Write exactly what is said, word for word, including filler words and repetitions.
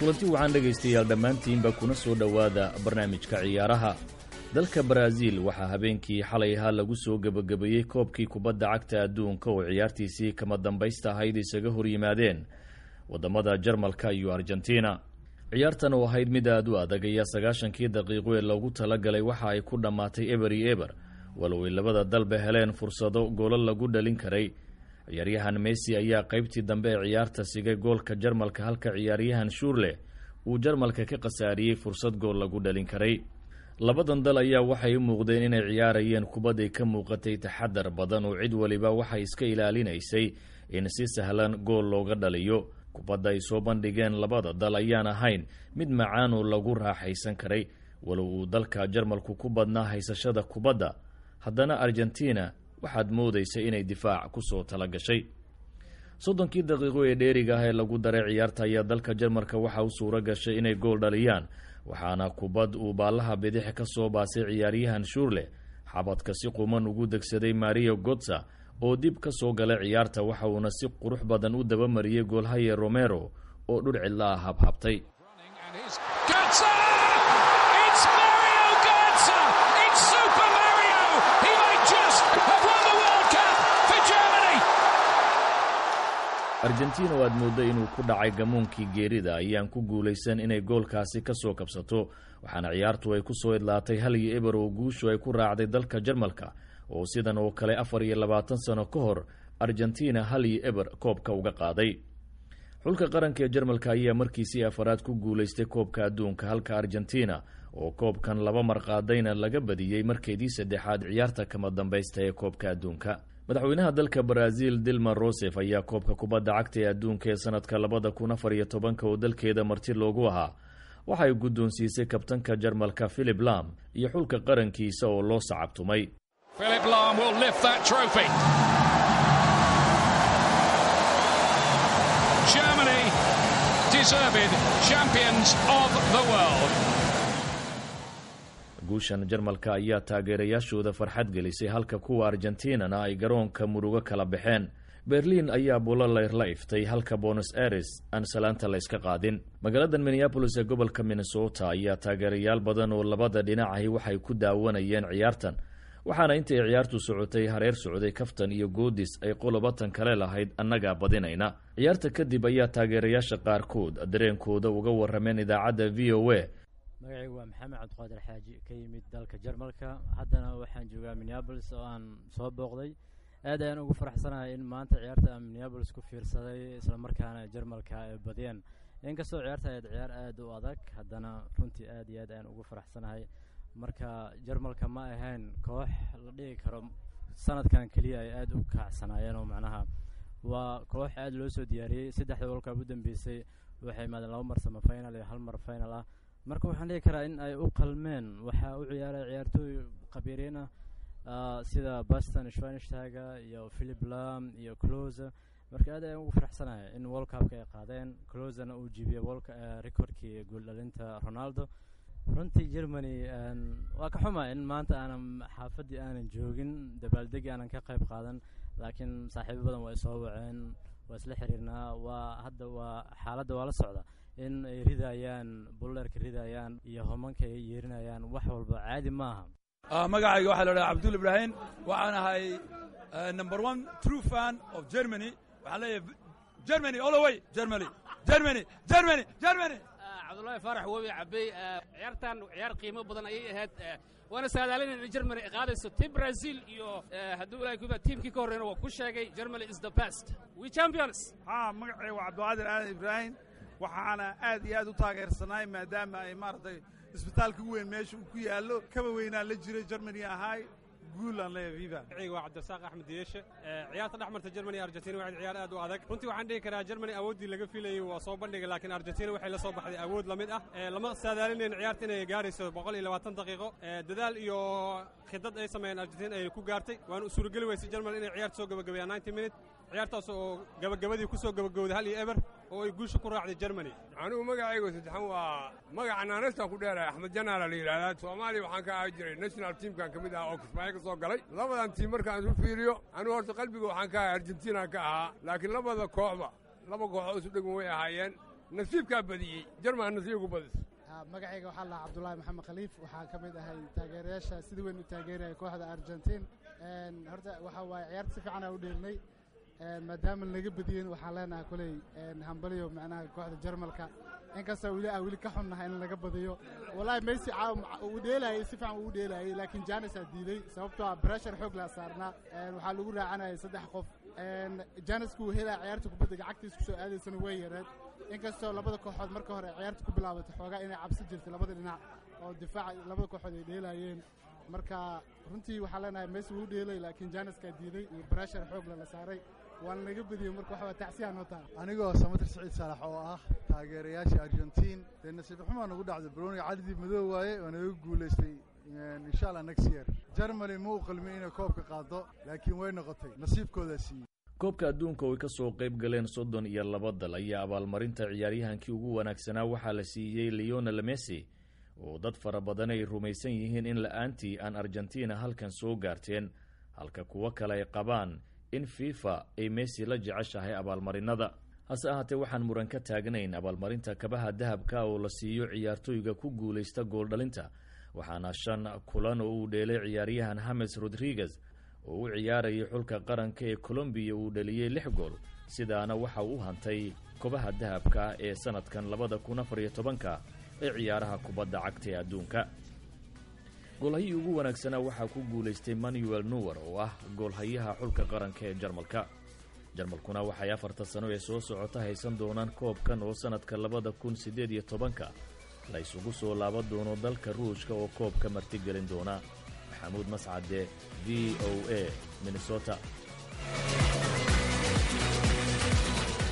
kulanti waxaan dhegaystayaal dhammaantiinba kuna soo dhowaada barnaamijka ciyaaraha. dalka Brazil waxaa habeenkii xalay ahaa lagu soo gabagabeeyey koobkii kubadda cagta adduunka oo ciyaartiisii kama dambaysta ahayd isaga hor yimaadeen wadamada Jarmalka iyo Argentina. ciyaartan oo ahayd mid aad u adag ayaa sagaashankii daqiiqo ee loogu talagalay waxa ay ku dhammaatay eber iyo eber, walow ay labada dalba heleen fursado goolal lagu dhalin karay. ciyaaryahan Messi ayaa qaybtii dambe ee ciyaarta sigay goolka Jarmalka, halka ciyaaryahan Schürrle uu Jarmalka ka qasaariyey fursad gool lagu dhalin karay. labadan dal ayaa waxay u muuqdeen inay ciyaarayeen kubad ay ka muuqatay taxadar badan oo cid waliba waxay iska ilaalinaysay in si sahlan gool looga dhaliyo. kubadda ay soo bandhigeen labada dal ayaan ahayn mid macaan oo lagu raaxaysan karay, walow uu dalka Jarmalku ku badnaa haysashada kubadda. haddana Argentina waxaad moodaysay inay difaac ku soo tala gashay. soddonkii daqiiqo ee dheeriga ah ee lagu daray ciyaarta ayaa dalka Jarmalka waxa uu suura gashay inay gool dhaliyaan, waxaana kubad uu baalaha bidix ka soo baasay ciyaaryahan Schürrle xabadka si quman ugu degsaday Mario Götze oo dib ka soo galay ciyaarta, waxa uuna si qurux badan u dabamariyey goolhaye Romero oo dhur cidla ah habhabtay. Argentina oo aad mooday inuu ku dhacay gamuunkii geerida ayaan ku guulaysan inay goolkaasi ka soo kabsato, waxaana ciyaartu ay ku soo idlaatay hal iyo eber oo guushu ay ku raacday dalka Jarmalka oo sidan oo kale afar iyo labaatan sano ka hor Argentina hal iyo eber koobka uga qaaday. xulka qaranka ee Jarmalka ayaa markiisii afaraad ku guulaystay koobka adduunka, halka Argentina oo koobkan laba mar qaadayna laga badiyey markeedii saddexaad ciyaarta kama dambaysta ee koobka adduunka. madaxweynaha dalka Brazil Dilma Rousseff ayaa koobka kubadda cagta ee adduunka ee sanadka labada kun afar iyo tobanka oo dalkeeda marti loogu ahaa waxay guddoonsiisay kabtanka Jarmalka Philipp Lahm iyo xulka qarankiisa oo loo sacabtumay. Philipp Lahm will lift that trophy. Germany deserved champions of the world. guushan Jarmalka ayaa taageerayaashooda farxad gelisay, halka kuwa Argentinana ay garoonka murugo kala baxeen. Berlin ayaa buulaleyr la iftay, halka Buenos Aires aan salaanta la iska qaadin. magaalada Minneapolis ee gobolka Minnesota ayaa taageerayaal badan oo labada dhinacahi waxay ku daawanayeen ciyaartan, waxaana intay ciyaartu socotay hareer socday kaftan iyo goodis ay qolobatan kale lahayd annaga badinayna. ciyaarta kadib ayaa taageerayaasha qaarkood dareenkooda uga warrameen idaacadda V O A. magacaygu waa maxamed cabdiqaadir xaaji ka yimid dalka Jarmalka, haddana waxaan joogaa Minneapolis oo aan soo booqday. aad ayaan ugu faraxsanahay in maanta ciyaarta aan Minneapolis ku fiirsaday isla markaana Jarmalka ay badiyeen. inkastoo ciyaarta ay ciyaar aad u adag, haddana runtii aad iyo aad ayaan ugu faraxsanahay. marka Jarmalka ma ahayn koox la dhigi karo sanadkan kaliya ay aad u kacsanayeen, oo macnaha waa koox aad loo soo diyaariyey. saddexda World Cup u dambeysay waxay maadeen laba mar sama final iyo hal mar final ah. marka waxaan dhihi karaa in ay u qalmeen waxa u ciyaaray ciyaartooy khabiiriin ah sida Bastian Schweinsteiger iyo Philipp Lahm iyo Klose. marka aad ayaan ugu faraxsanahay in World Cup ay qaadeen. Klosena uu jibiyay World recordkii gool dhalinta Ronaldo. runtii Germany waa ka xumaa in maanta aanan xaafadii aanan joogin, dabaaldegi aanan ka qayb qaadan, laakiin saaxiibo badan way soo waceen, waa isla xiriirnaa. waa hadda waa xaaladda waa la socda in ay ridayaan bulleerka ridayaan iyo homanka ay yeerinayaan, wax walba caadi maaha. magacayga waxaa la dhahaa Abdul Ibrahim, waxaan ahay number one true fan of Germany. waxaan leeyahay Germany all the way, Germany Germany Germany Germany. cabdullaahi faarax webi cabay ciyaartan ciyaar qiimo badan ayay ahayd, waana saadaalin in Germany ay qaadayso team Brazil iyo hadduu ilaahay kuba teamkii ka horreeyna waa ku sheegay Germany is the best, we champions. ha magacayga waa Cabdulqaadir aadan Ibrahim, waxaana aad iyo aad u taageersanahay maadaama ay maartay isbitaalka weyn meesha uu ku yaalo kaba weynaa la jiray Germany ahay guul aan leeyahay viva. magacayga waa Cabdisaaq Axmed Diyeeshe. ciyaarta dhexmarta Germany iyo Argentina waa ciyaar aad u adag. runtii waxaan dhihi karaa Germany awoodii laga filayay waa soo bandhigay, laakiin Argentina waxay la soo baxday awood la mid ah. lama saadaalinayn ciyaarta inay gaarayso boqol iyo labaatan daqiiqo. dadaal iyo khidad ay sameeyeen Argentina ay ku gaartay, waana u suurageli weysay Germany inay ciyaarta soo gabagabeeyaan ninety minutes. ciyaartaas oo gabagabadii ku soo gabagabowday hal iyo eber oo ay guusha ku raacday Germany. anigu magacaygu saddexan waa magaca naanasta ku dheeray Axmed Janaal la yiraahdaa. Soomaaliya waxaan ka ahay jiray national teamkan kamid ah oo Kismaayo ka soo galay. labadan team markaan isu fiiriyo anigu horta qalbiga waxaan ka ahay Argentina ka ahaa, laakiin labada kooxba laba koox oo isu dhigmo way ahaayeen. nasiibkaa badiyey jarmal nasiib ugu badisa magacayga waxaa lahaa cabdullaahi maxamed khaliif waxaa ka mid ahay taageerayaasha sida weyn u taageeraya kooxda argentiin horta waxaa waaye ciyaarta si fiican aa u dheelnay maadaama laga badiyeen waxaan leenahay koley hambaliyo macnaha kooxda jarmalka inkastoo weli aa weli ka xunnahay in laga badiyo wallaahi messi uu dheelayay si fiican uu dheelayay laakiin janis aa diiday sababtoo ah breshar xoog laa saarnaa waxaa lagu raacanayay saddex qof janisku uu helaya ciyaarta kubadda gacagtiisa ku soo aadaysana way yareed inkastoo labada kooxood marka hore ciyaarta ku bilaabatay xoogaa inay cabsi jirtay labada dhinac oo difaaca labada kooxood ay dheelayeen marka runtii waxaa leenahay messi wuu dheelay laakiin janiskaa diiday iyo breshar xoog la saaray waan laga badiyey marka waxa waa tacsiyaa noo tahay anigoo samatir saciid saalax oo ah taageerayaasha argentiin dee nasiib xumaa nagu dhacday broniga calidii madow waaye oo naga guulaystay insha allah next year germany ma u qalmin inay koobka qaado laakiin way noqotay nasiibkoodaa siiyey koobka adduunka oo ay ka soo qayb galeen soddon iyo laba dal ayaa abaalmarinta ciyaaryahankii ugu wanaagsanaa waxaa la siiyey leonel messi oo dad fara badan ay rumaysan yihiin in la'aantii aan argentina halkan soo gaarteen halka kuwo kale ay qabaan in fifa ay messi la jeceshahay abaalmarinada hase ahaatee waxaan muran ka taagnayn abaalmarinta kabaha dahabka oo la siiyo ciyaartooyga ku guulaysta gooldhalinta waxaana shan kulan oo uu dheelay ciyaaryahan hames rodriguez oo u ciyaarayay xulka qaranka ee colombiya uu dhaliyey lix gool sidaana waxa uu u hantay kobaha dahabka ee sanadkan labada kun afar iyo tobanka ee ciyaaraha kubadda cagta ee adduunka goolhayii ugu wanaagsanaa waxaa ku guulaystay manuel nuwer oo ah goolhayaha xulka qaranka ee jarmalka jarmalkuna waxay afarta sano ee soo socota haysan doonaan koobkan oo sanadka labada kun siddeed iyo tobanka la isugu soo laaban doono dalka ruushka oo koobka martigelin doona maxamuud mascade v o a minnesota